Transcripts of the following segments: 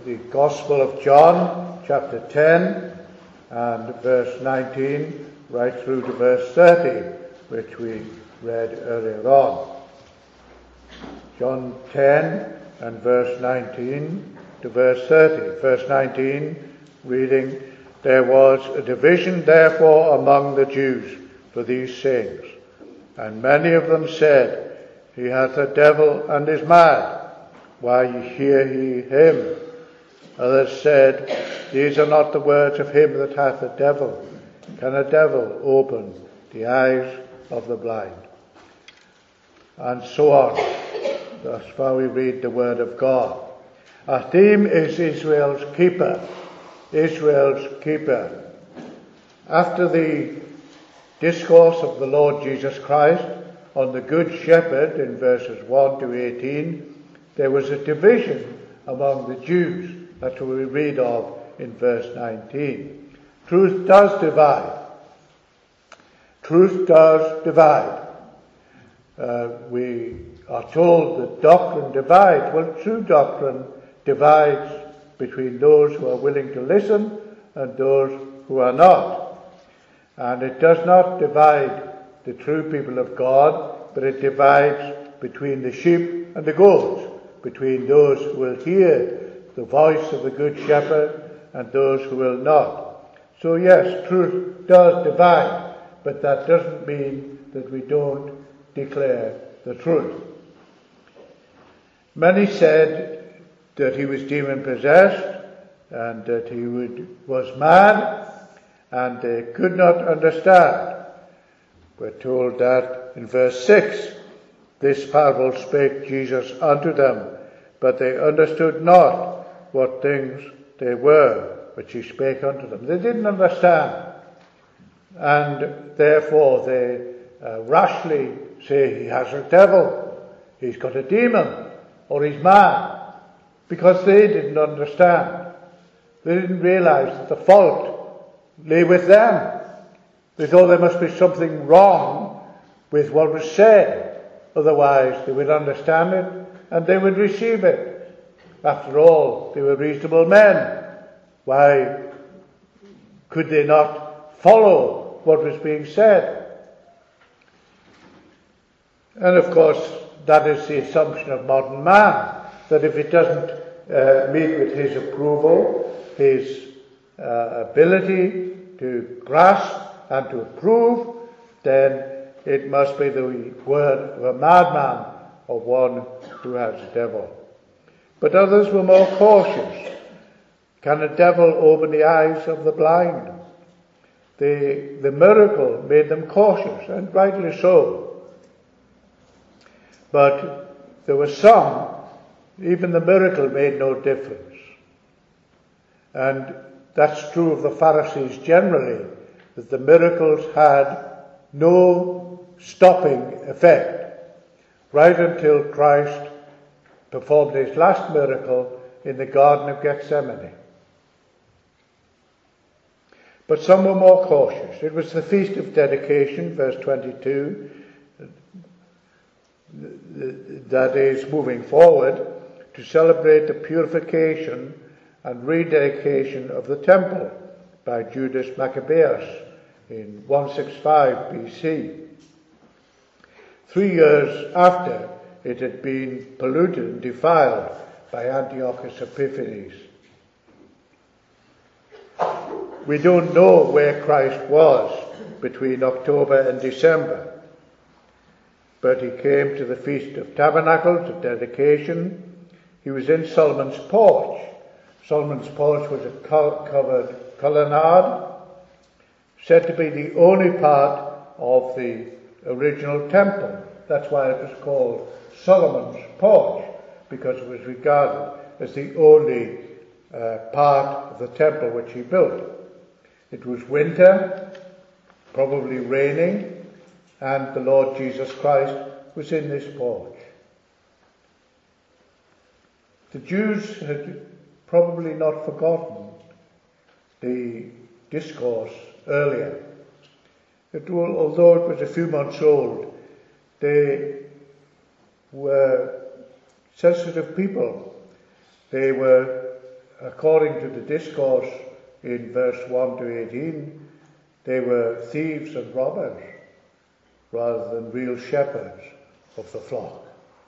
the Gospel of John, chapter 10, and verse 19, right through to verse 30, which we read earlier on. John 10 and verse 19 to verse 30. Verse 19, reading, "There was a division therefore among the Jews for these sayings, and many of them said, He hath a devil and is mad. Why hear ye him? Others said, These are not the words of him that hath a devil. Can a devil open the eyes of the blind?" And so on. Thus far we read the word of God. Our theme is Israel's keeper. Israel's keeper. After the discourse of the Lord Jesus Christ on the Good Shepherd in verses 1 to 18, there was a division among the Jews. That's what we read of in verse 19. Truth does divide. Truth does divide. We are told that doctrine divides. Well, true doctrine divides between those who are willing to listen and those who are not. And it does not divide the true people of God, but it divides between the sheep and the goats, between those who will hear the voice of the Good Shepherd and those who will not. So yes, truth does divide, but that doesn't mean that we don't declare the truth. Many said that he was demon-possessed and that he was mad, and they could not understand. We're told that in verse 6, "This parable spake Jesus unto them, but they understood not what things they were which he spake unto them." They didn't understand, and therefore they rashly say he has a devil, he's got a demon, or he's mad, because they didn't understand. They didn't realize that the fault lay with them. They thought there must be something wrong with what was said, otherwise they would understand it and they would receive it. After all, they were reasonable men. Why could they not follow what was being said? And of course, that is the assumption of modern man, that if it doesn't meet with his approval, his ability to grasp and to approve, then it must be the word of a madman or one who has a devil. But others were more cautious. Can a devil open the eyes of the blind? The miracle made them cautious, and rightly so. But there were some, even the miracle made no difference. And that's true of the Pharisees generally, that the miracles had no stopping effect, right until Christ performed his last miracle in the Garden of Gethsemane. But some were more cautious. It was the Feast of Dedication, verse 22, that is moving forward to celebrate the purification and rededication of the temple by Judas Maccabeus in 165 BC. 3 years after it had been polluted and defiled by Antiochus Epiphanes. We don't know where Christ was between October and December, but he came to the Feast of Tabernacles, of dedication. He was in Solomon's porch. Solomon's porch was a covered colonnade, said to be the only part of the original temple. That's why it was called Solomon's porch, because it was regarded as the only part of the temple which he built. It was winter, probably raining, and the Lord Jesus Christ was in this porch. The Jews had probably not forgotten the discourse earlier. Although it was a few months old, they were sensitive people. They were according to the discourse in verse 1 to 18, they were thieves and robbers rather than real shepherds of the flock.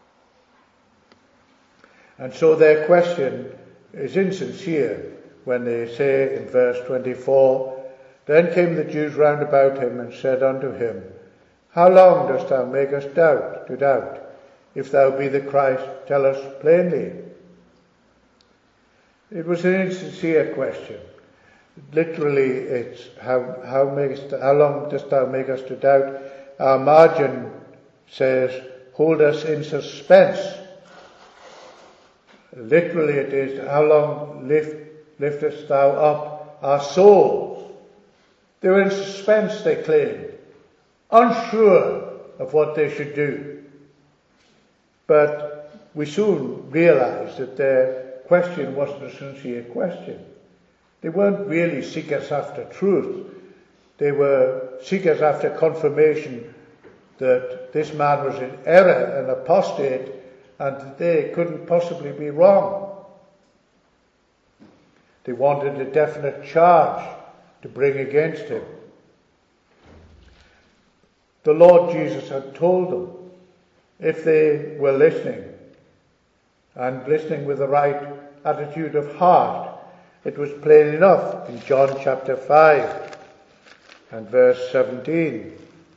And so their question is insincere when they say in verse 24, "Then came the Jews round about him and said unto him, How long dost thou make us doubt? If thou be the Christ, tell us plainly." It was an insincere question. Literally, it's how long dost thou make us to doubt? Our margin says, "Hold us in suspense." Literally, it is, "How long liftest thou up our souls?" They were in suspense, they claimed, unsure of what they should do. But we soon realized that their question wasn't a sincere question. They weren't really seekers after truth. They were seekers after confirmation that this man was in error and apostate, and that they couldn't possibly be wrong. They wanted a definite charge to bring against him. The Lord Jesus had told them, if they were listening, and listening with the right attitude of heart, it was plain enough in John chapter 5 and verse 17.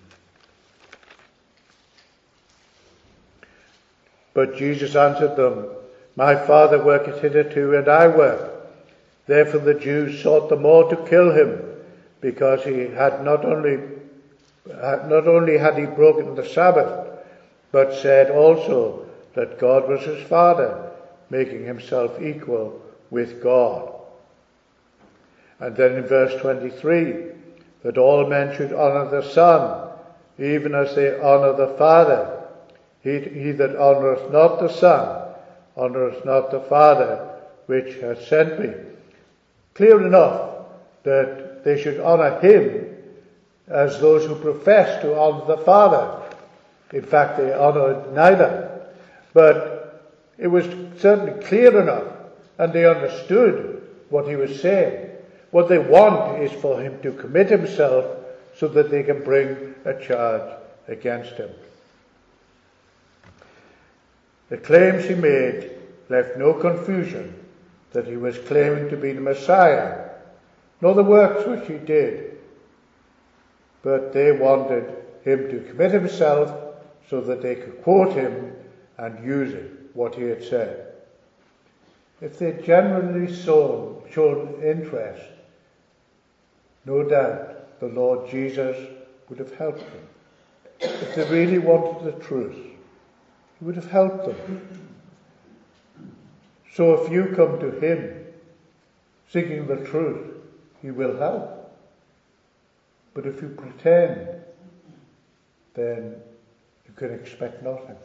But Jesus answered them, "My Father worketh hitherto, and I work." Therefore the Jews sought the more to kill him, because he had not only had he broken the Sabbath, but said also that God was his Father, making himself equal with God. And then in verse 23, that all men should honour the Son, even as they honour the Father. He that honoureth not the Son, honoureth not the Father, which hath sent me. Clear enough that they should honour him as those who profess to honour the Father. In fact, they honoured neither. But it was certainly clear enough, and they understood what he was saying. What they want is for him to commit himself so that they can bring a charge against him. The claims he made left no confusion that he was claiming to be the Messiah, nor the works which he did. But they wanted him to commit himself so that they could quote him and use it, what he had said. If they genuinely showed interest, no doubt the Lord Jesus would have helped them. If they really wanted the truth, he would have helped them. So if you come to him seeking the truth, he will help. But if you pretend, then you can expect nothing.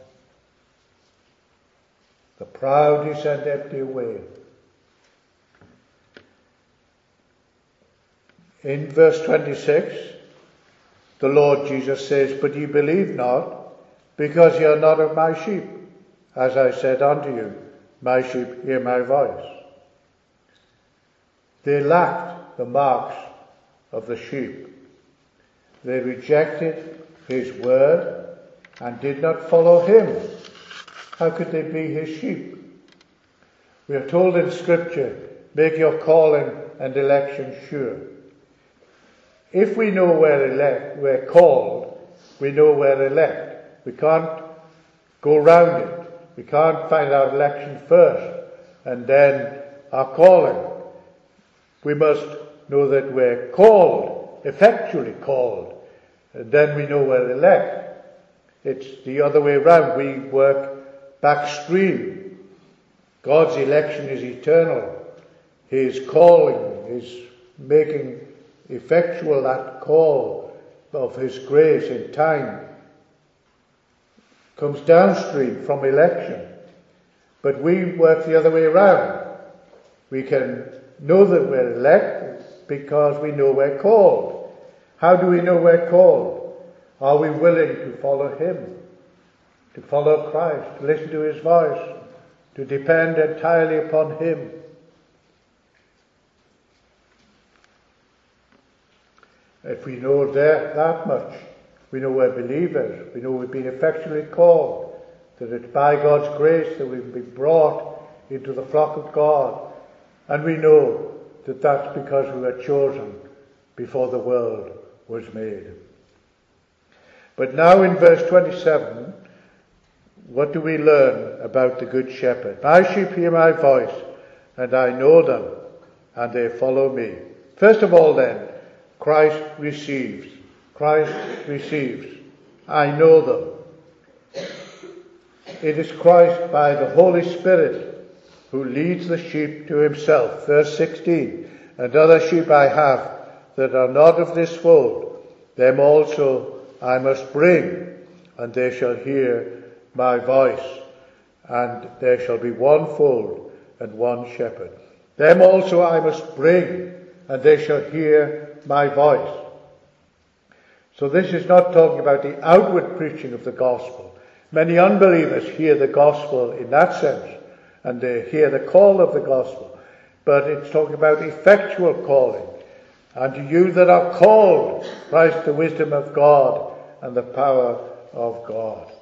The proud he sent empty away. In verse 26, the Lord Jesus says, "But ye believe not, because ye are not of my sheep. As I said unto you, my sheep hear my voice." They lacked the marks of the sheep. They rejected his word and did not follow him. How could they be his sheep? We are told in Scripture, "Make your calling and election sure." If we know we're called, we know we're elect. We can't go round it. We can't find our election first and then our calling. We must know that we're called, effectually called, and then we know we're elect. It's the other way round. We work backstream. God's election is eternal. His calling is making effectual that call of his grace in time. Comes downstream from election. But we work the other way around. We can know that we're elect because we know we're called. How do we know we're called? Are we willing to follow him? To follow Christ, to listen to his voice, to depend entirely upon him? If we know that much, we know we're believers, we know we've been effectually called, that it's by God's grace that we've been brought into the flock of God, and we know that that's because we were chosen before the world was made. But now in verse 27, what do we learn about the Good Shepherd? My sheep hear my voice, and I know them, and they follow me. First of all then, Christ receives. Christ receives. I know them. It is Christ by the Holy Spirit who leads the sheep to himself. Verse 16, and other sheep I have that are not of this fold, them also I must bring, and they shall hear my voice, and there shall be one fold and one shepherd. Them also I must bring, and they shall hear my voice. So this is not talking about the outward preaching of the gospel. Many unbelievers hear the gospel in that sense, and they hear the call of the gospel. But it's talking about effectual calling. And to you that are called, Christ the wisdom of God and the power of God.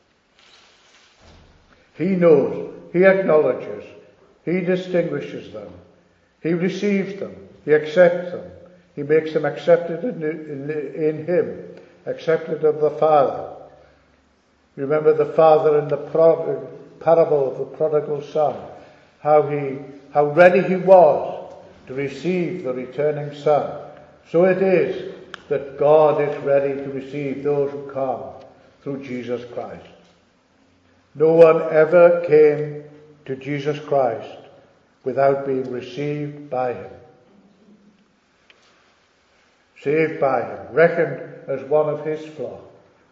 He knows, he acknowledges, he distinguishes them, he receives them, he accepts them, he makes them accepted in him, accepted of the Father. Remember the father in the parable of the prodigal son, how ready he was to receive the returning son. So it is that God is ready to receive those who come through Jesus Christ. No one ever came to Jesus Christ without being received by him. Saved by him, reckoned as one of his flock.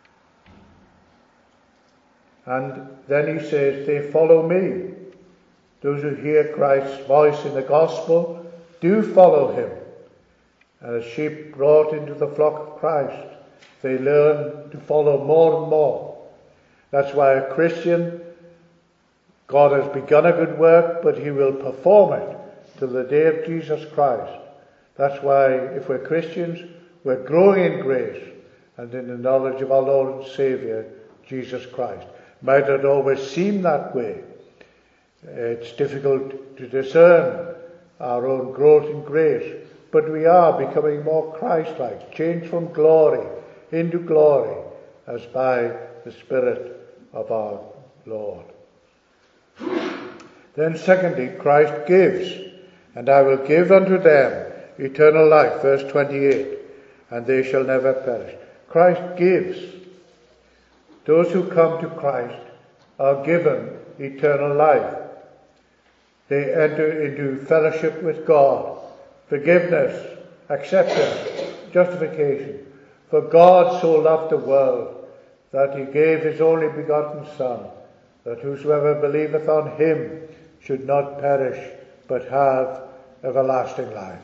And then he says, they follow me. Those who hear Christ's voice in the gospel do follow him. And as sheep brought into the flock of Christ, they learn to follow more and more. That's why a Christian, God has begun a good work, but he will perform it till the day of Jesus Christ. That's why if we're Christians, we're growing in grace and in the knowledge of our Lord and Saviour, Jesus Christ. Might not always seem that way. It's difficult to discern our own growth in grace, but we are becoming more Christ-like, changed from glory into glory, as by the Spirit of our Lord. Then secondly, Christ gives, and I will give unto them eternal life, verse 28, and they shall never perish. Christ gives. Those who come to Christ are given eternal life. They enter into fellowship with God, forgiveness, acceptance, justification. For God so loved the world that he gave his only begotten Son, that whosoever believeth on him should not perish, but have everlasting life.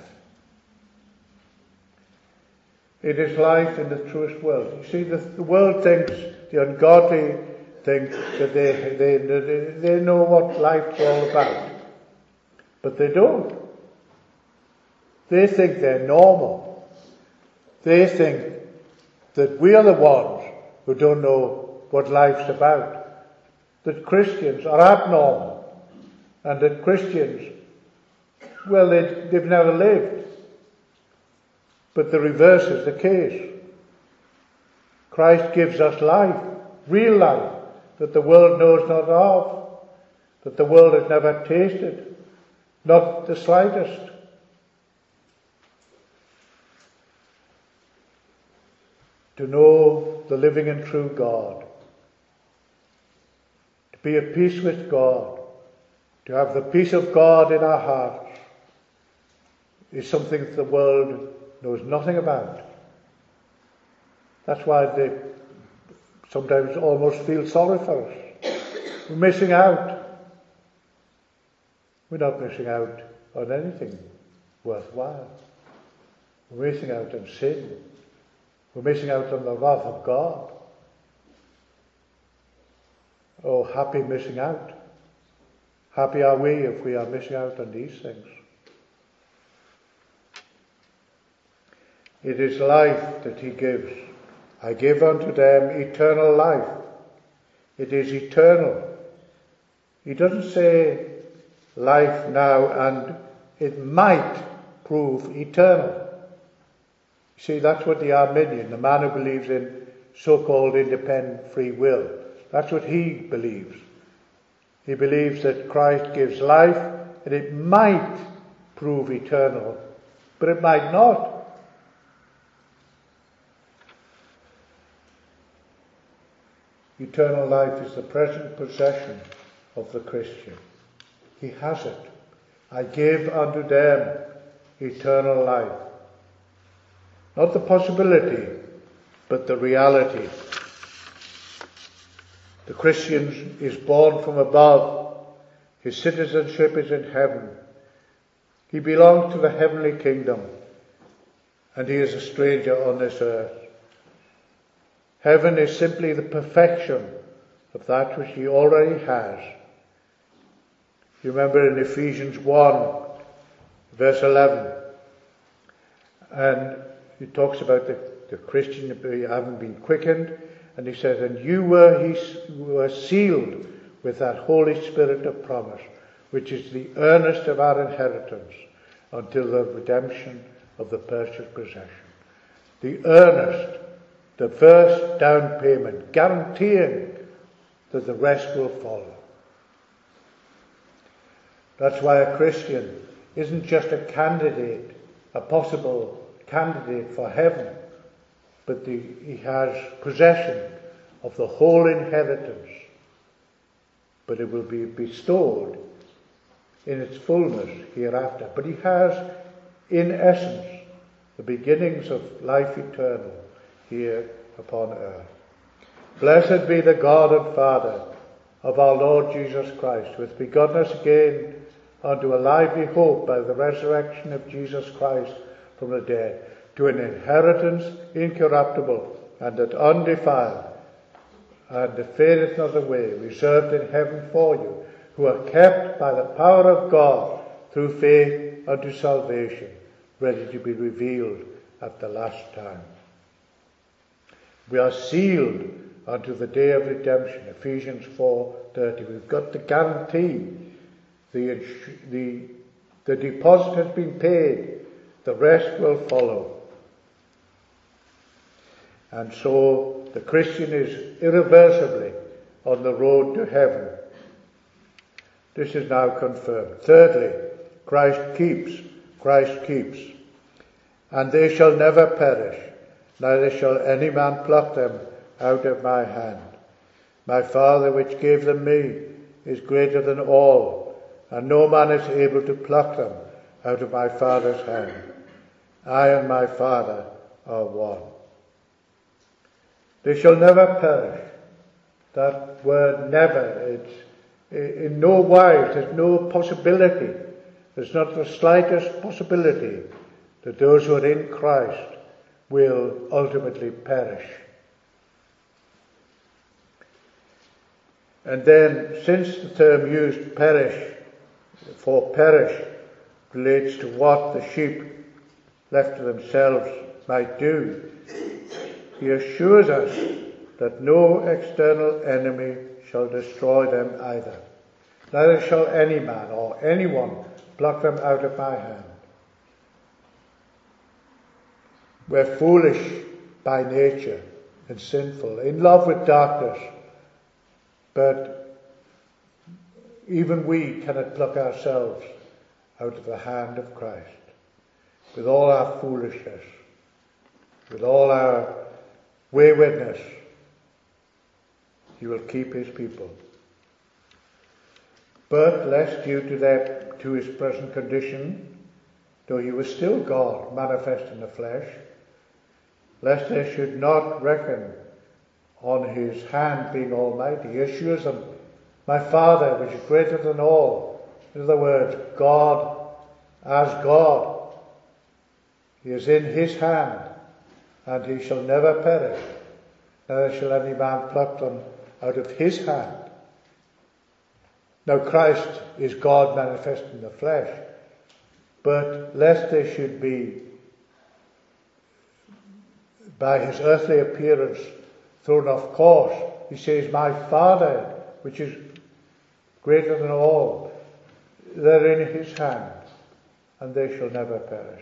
It is life in the truest world. You see, the world thinks, the ungodly think that they know what life's all about. But they don't. They think they're normal. They think that we are the ones who don't know what life's about. That Christians are abnormal. And that Christians, well, they've never lived. But the reverse is the case. Christ gives us life, real life, that the world knows not of, that the world has never tasted, not the slightest. To know the living and true God, to be at peace with God, to have the peace of God in our hearts, is something that the world knows nothing about. That's why they sometimes almost feel sorry for us. We're missing out. We're not missing out on anything worthwhile. We're missing out on sin. We're missing out on the wrath of God. Oh, happy missing out. Happy are we if we are missing out on these things. It is life that he gives. I give unto them eternal life. It is eternal. He doesn't say life now and it might prove eternal. See, that's what the Arminian, the man who believes in so-called independent free will, that's what he believes. He believes that Christ gives life and it might prove eternal, but it might not. Eternal life is the present possession of the Christian. He has it. I give unto them eternal life. Not the possibility, but the reality. The Christian is born from above. His citizenship is in heaven. He belongs to the heavenly kingdom, and he is a stranger on this earth. Heaven is simply the perfection of that which he already has. You remember in Ephesians 1, verse 11, and he talks about the Christian having been quickened, and he says, and you were sealed with that Holy Spirit of promise, which is the earnest of our inheritance until the redemption of the purchased possession. The earnest, the first down payment, guaranteeing that the rest will follow. That's why a Christian isn't just a candidate, a possible candidate for heaven, but he has possession of the whole inheritance. But it will be bestowed in its fullness hereafter. But he has, in essence, the beginnings of life eternal here upon earth. Blessed be the God and Father of our Lord Jesus Christ, who hath begotten us again unto a lively hope by the resurrection of Jesus Christ from the dead, to an inheritance incorruptible and that undefiled, and that fadeth not away, reserved in heaven for you, who are kept by the power of God through faith unto salvation, ready to be revealed at the last time. We are sealed unto the day of redemption, Ephesians 4:30. We've got the guarantee. The deposit has been paid. The rest will follow. And so the Christian is irreversibly on the road to heaven. This is now confirmed. Thirdly, Christ keeps. And they shall never perish, neither shall any man pluck them out of my hand. My Father which gave them me is greater than all, and no man is able to pluck them out of my Father's hand. I and my Father are one. They shall never perish. That word never, it's in no wise, there's no possibility. There's not the slightest possibility that those who are in Christ will ultimately perish. And then, since the term used perish relates to what the sheep left to themselves might do, he assures us that no external enemy shall destroy them either. Neither shall any man or anyone pluck them out of my hand. We're foolish by nature and sinful, in love with darkness, but even we cannot pluck ourselves out of the hand of Christ. With all our foolishness, with all our waywardness, he will keep his people. But lest due to his present condition, though he was still God manifest in the flesh, lest they should not reckon on his hand being almighty, he assures them, my Father which is greater than all. In other words, God as God. He is in his hand, and he shall never perish, neither shall any man pluck them out of his hand. Now Christ is God manifest in the flesh, but lest they should be by his earthly appearance thrown off course. He says, my Father, which is greater than all, they're in his hand, and they shall never perish.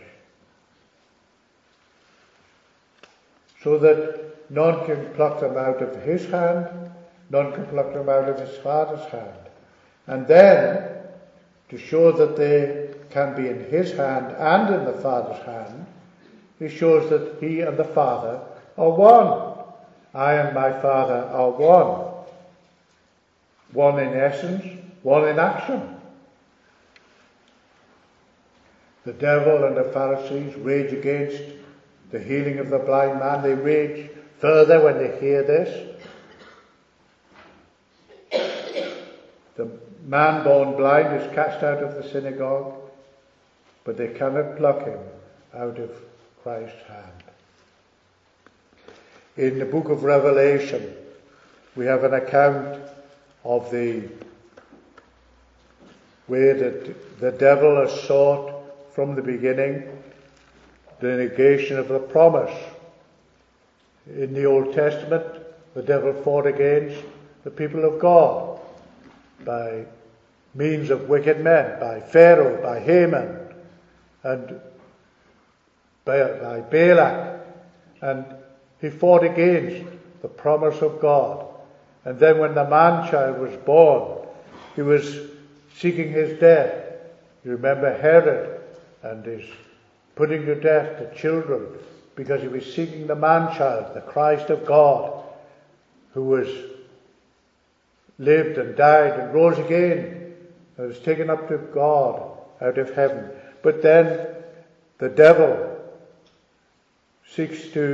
So that none can pluck them out of his hand, none can pluck them out of his Father's hand. And then, to show that they can be in his hand and in the Father's hand, he shows that he and the Father are one. I and my Father are one. One in essence, one in action. The devil and the Pharisees rage against the healing of the blind man. They rage further when they hear this. The man born blind is cast out of the synagogue, but they cannot pluck him out of Christ's hand. In the book of Revelation, we have an account of the way that the devil has sought from the beginning the negation of the promise. In the Old Testament, the devil fought against the people of God by means of wicked men, by Pharaoh, by Haman, and by Balak. And he fought against the promise of God. And then when the man-child was born, he was seeking his death. You remember Herod and his putting to death the children because he was seeking the man-child, the Christ of God, who was lived and died and rose again and was taken up to God out of heaven. But then the devil takes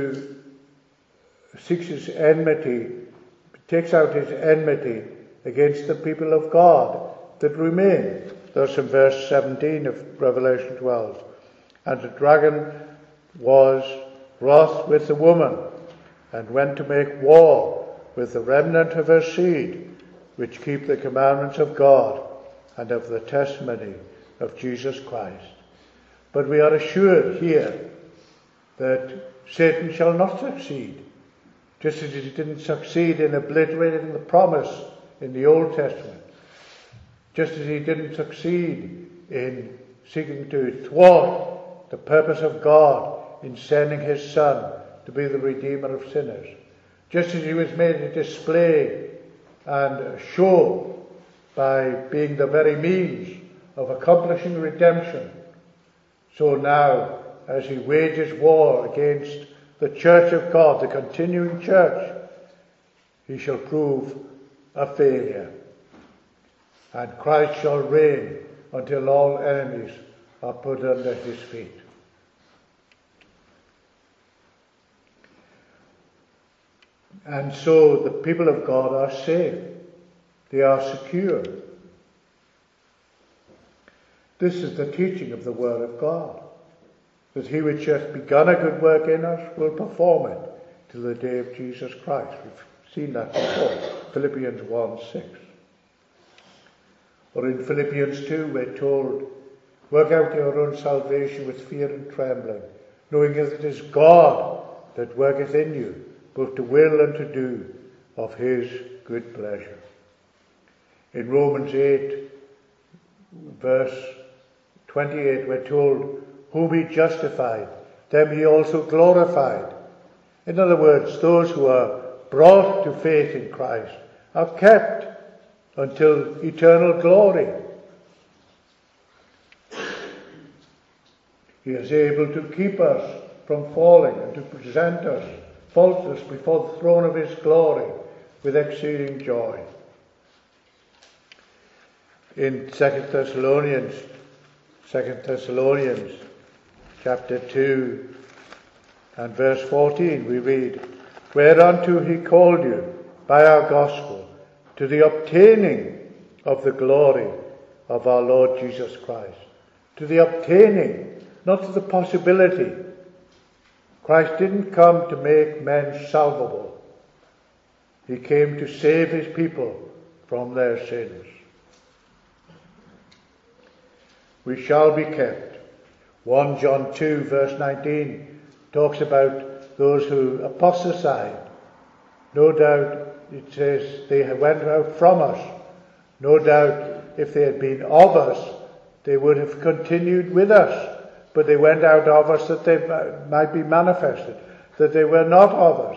out his enmity against the people of God that remain. Thus in verse 17 of Revelation 12. And the dragon was wroth with the woman, and went to make war with the remnant of her seed, which keep the commandments of God and of the testimony of Jesus Christ. But we are assured here that Satan shall not succeed, just as he didn't succeed in obliterating the promise in the Old Testament, just as he didn't succeed in seeking to thwart the purpose of God in sending his Son to be the Redeemer of sinners, just as he was made a display and a show by being the very means of accomplishing redemption. So now, as he wages war against the church of God, the continuing church, he shall prove a failure. And Christ shall reign until all enemies are put under his feet. And so the people of God are safe. They are secure. This is the teaching of the Word of God, that he which hath begun a good work in us will perform it till the day of Jesus Christ. We've seen that before. Philippians 1:6. Or in Philippians 2 we're told, work out your own salvation with fear and trembling, knowing that it is God that worketh in you, both to will and to do of his good pleasure. In Romans 8, verse 28, we're told, whom he justified, them he also glorified. In other words, those who are brought to faith in Christ are kept until eternal glory. He is able to keep us from falling and to present us faultless before the throne of his glory with exceeding joy. In 2 Thessalonians chapter 2 and verse 14 we read, whereunto he called you by our gospel to the obtaining of the glory of our Lord Jesus Christ. To the obtaining, not to the possibility. Christ didn't come to make men salvable. He came to save his people from their sins. We shall be kept. 1 John 2 verse 19 talks about those who apostatized. No doubt it says they went out from us. No doubt if they had been of us, they would have continued with us. But they went out of us that they might be manifested, that they were not of us.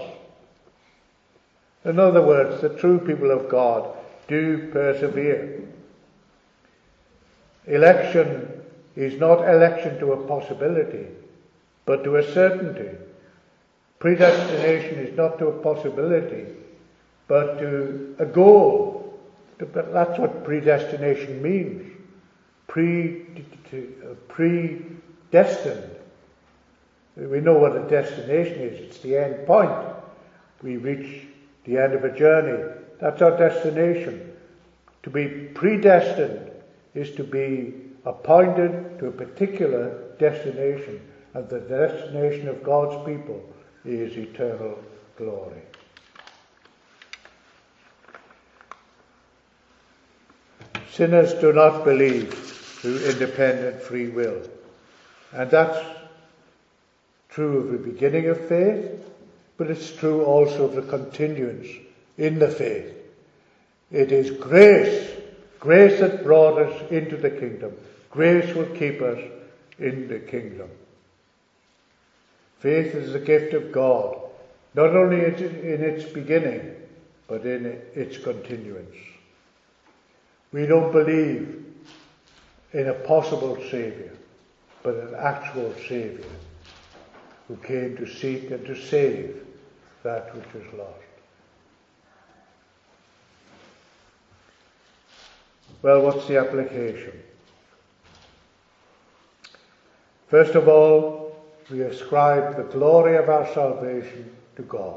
In other words, the true people of God do persevere. Election is not election to a possibility, but to a certainty. Predestination is not to a possibility, but to a goal. That's what predestination means. Predestined. We know what a destination is. It's the end point. We reach the end of a journey. That's our destination. To be predestined is to be appointed to a particular destination. And the destination of God's people is eternal glory. Sinners do not believe through independent free will. And that's true of the beginning of faith, but it's true also of the continuance in the faith. It is grace that brought us into the kingdom. Grace will keep us in the kingdom. Faith is the gift of God, not only in its beginning, but in its continuance. We don't believe in a possible Saviour, but an actual Saviour who came to seek and to save that which was lost. Well, what's the application? First of all, we ascribe the glory of our salvation to God.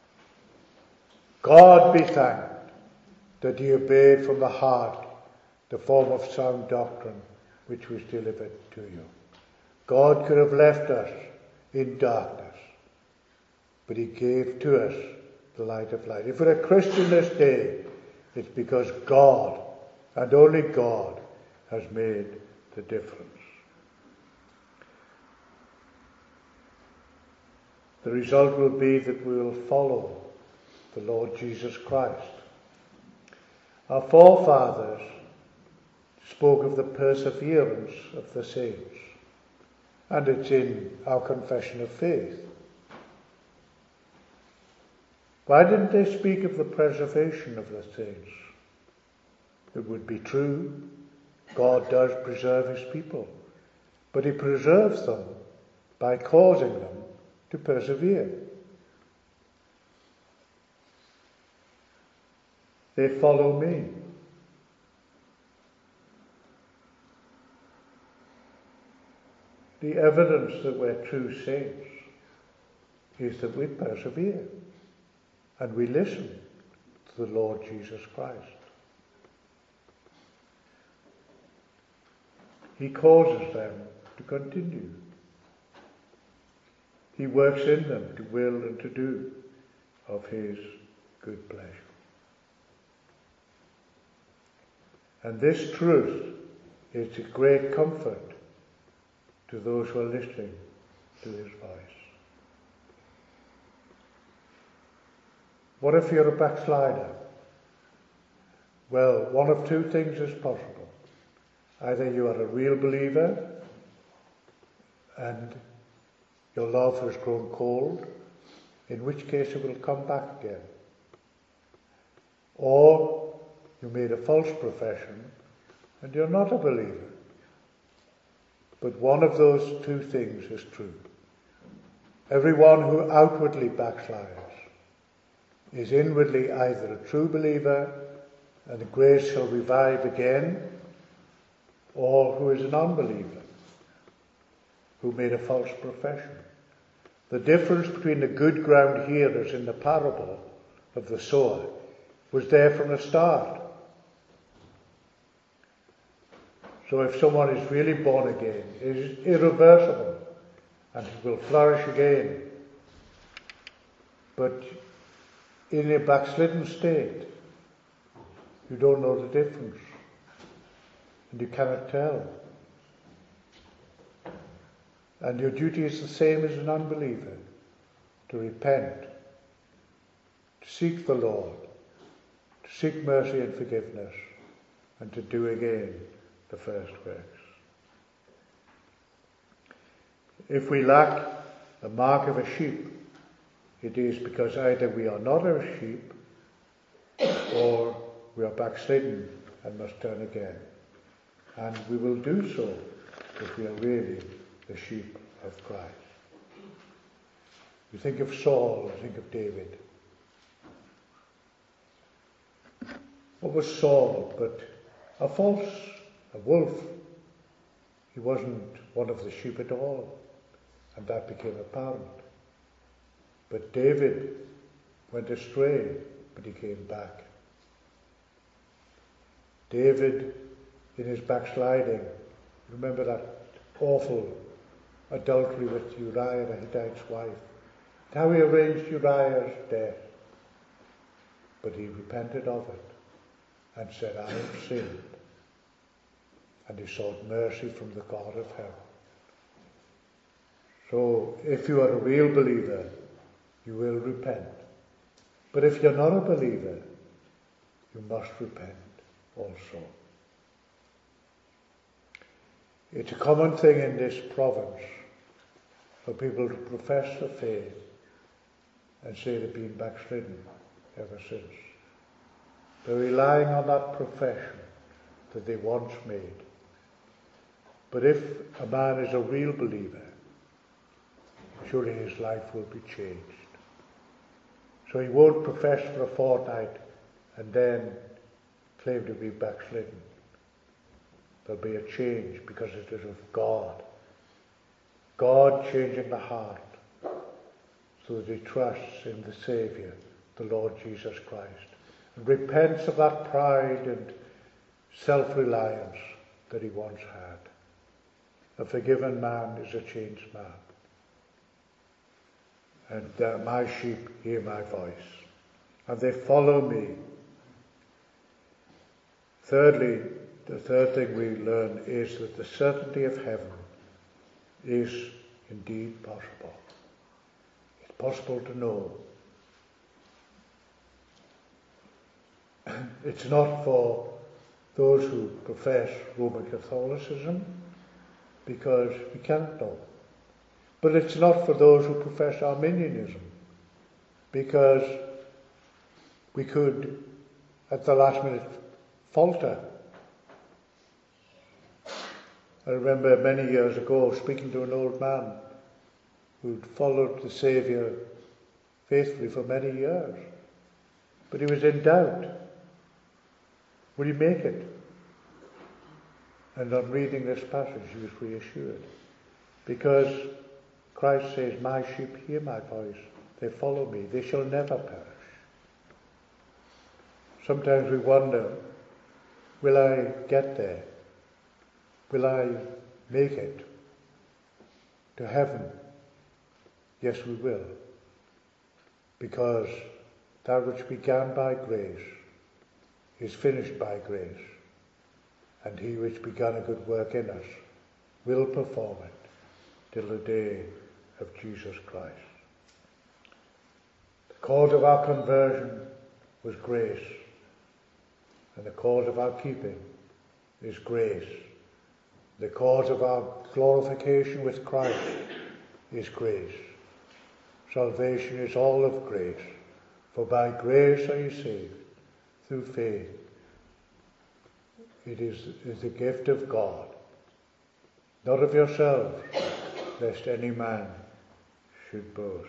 God be thanked that he obeyed from the heart the form of sound doctrine which was delivered to you. God could have left us in darkness, but he gave to us the light of light. If we're a Christian this day, it's because God, and only God, has made the difference. The result will be that we will follow the Lord Jesus Christ. Our forefathers spoke of the perseverance of the saints, and it's in our confession of faith. Why didn't they speak of the preservation of the saints? It would be true. God does preserve his people, but he preserves them by causing them to persevere. They follow me. The evidence that we're true saints is that we persevere and we listen to the Lord Jesus Christ. He causes them to continue. He works in them to will and to do of his good pleasure. And this truth is a great comfort to those who are listening to his voice. What if you're a backslider? Well, one of two things is possible. Either you are a real believer and your love has grown cold, in which case it will come back again. Or you made a false profession and you're not a believer. But one of those two things is true. Everyone who outwardly backslides is inwardly either a true believer and the grace shall revive again, or who is an unbeliever who made a false profession. The difference between the good ground hearers in the parable of the sower was there from the start. So if someone is really born again, it is irreversible and it will flourish again. But in a backslidden state, you don't know the difference and you cannot tell. And your duty is the same as an unbeliever, to repent, to seek the Lord, to seek mercy and forgiveness, and to do again the first works. If we lack the mark of a sheep, it is because either we are not a sheep or we are backslidden and must turn again. And we will do so if we are really the sheep of Christ. You think of Saul, you think of David. What was Saul but a wolf? He wasn't one of the sheep at all, and that became apparent. But David went astray, but he came back. David, in his backsliding, remember that awful adultery with Uriah the Hittite's wife, and how he arranged Uriah's death. But he repented of it and said, I have sinned. And he sought mercy from the God of heaven. So if you are a real believer, you will repent. But if you're not a believer, you must repent also. It's a common thing in this province for people to profess the faith and say they've been backslidden ever since. They're relying on that profession that they once made. But if a man is a real believer, surely his life will be changed. So he won't profess for a fortnight and then claim to be backslidden. There'll be a change because it is of God. God changing the heart so that he trusts in the Saviour, the Lord Jesus Christ, and repents of that pride and self-reliance that he once had. A forgiven man is a changed man. And my sheep hear my voice, and they follow me. Thirdly, the third thing we learn is that the certainty of heaven is indeed possible. It's possible to know. It's not for those who profess Roman Catholicism, because we cannot know. But it's not for those who profess Arminianism, because we could, at the last minute, falter. I remember many years ago speaking to an old man who'd followed the Saviour faithfully for many years, but he was in doubt. Will he make it? And on reading this passage, he was reassured, because Christ says, my sheep hear my voice, they follow me, they shall never perish. Sometimes we wonder, will I get there? Will I make it to heaven? Yes, we will. Because that which began by grace is finished by grace. And he which began a good work in us will perform it till the day of Jesus Christ. The cause of our conversion was grace, and the cause of our keeping is grace. The cause of our glorification with Christ is grace. Salvation is all of grace, for by grace are you saved, through faith. It is the gift of God, not of yourselves, lest any man should boast.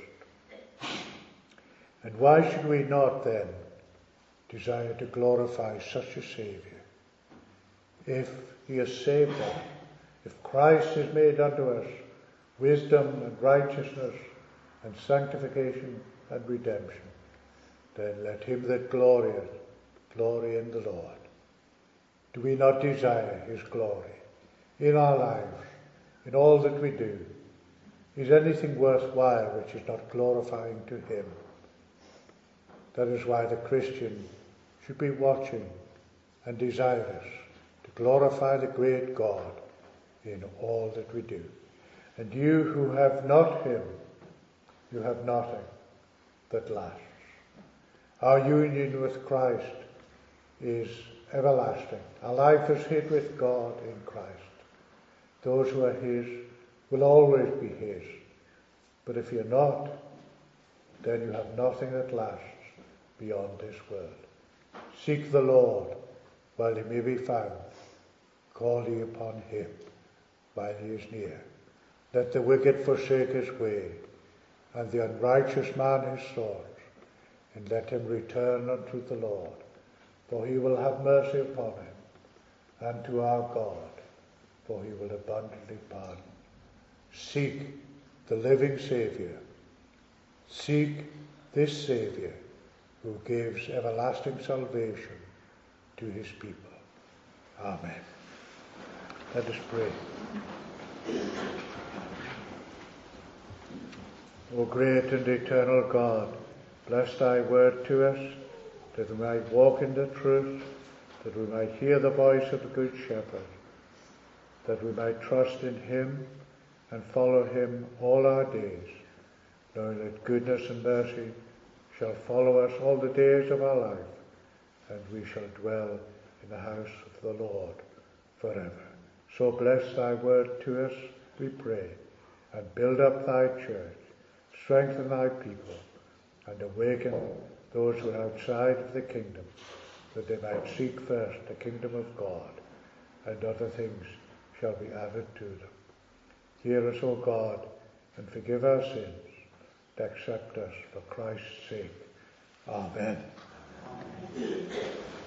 And why should we not then desire to glorify such a Saviour? If he has saved us, if Christ has made unto us wisdom and righteousness and sanctification and redemption, then let him that glorieth glory in the Lord. Do we not desire his glory in our lives, in all that we do? Is anything worthwhile which is not glorifying to him? That is why the Christian should be watching and desirous to glorify the great God in all that we do. And you who have not him, you have nothing that lasts. Our union with Christ is everlasting. Our life is hid with God in Christ. Those who are his will always be his. But if you're not, then you have nothing that lasts beyond this world. Seek the Lord while he may be found. Call ye upon him while he is near. Let the wicked forsake his way, and the unrighteous man his thoughts, and let him return unto the Lord, for he will have mercy upon him, and to our God, for he will abundantly pardon. Seek the living Saviour. Seek this Saviour who gives everlasting salvation to his people. Amen. Let us pray. O great and eternal God, bless thy word to us, that we might walk in the truth, that we might hear the voice of the Good Shepherd, that we might trust in him and follow him all our days, knowing that goodness and mercy shall follow us all the days of our life, and we shall dwell in the house of the Lord forever. So bless thy word to us, we pray, and build up thy church, strengthen thy people, and awaken those who are outside of the kingdom, that they might seek first the kingdom of God, and other things shall be added to them. Hear us, O God, and forgive our sins, and accept us for Christ's sake. Amen.